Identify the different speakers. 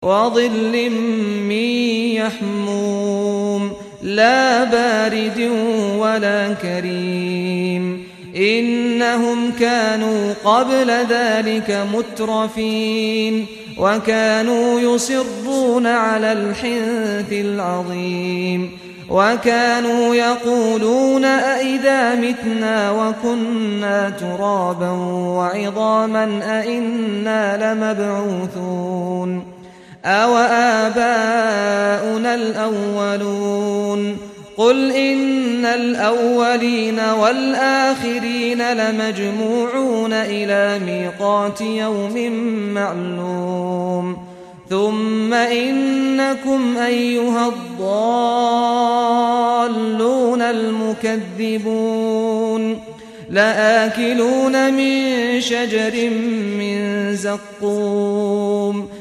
Speaker 1: وظل من يحموم لا بارد ولا كريم إنهم كانوا قبل ذلك مترفين وكانوا يصرون على الحنث العظيم وكانوا يقولون أئذا متنا وكنا ترابا وعظاما أئنا لمبعوثون أو آباؤنا الأولون قل إن الأولين والآخرين لمجموعون إلى ميقات يوم معلوم ثم إنكم أيها الضالون المكذبون لآكلون من شجر من زقوم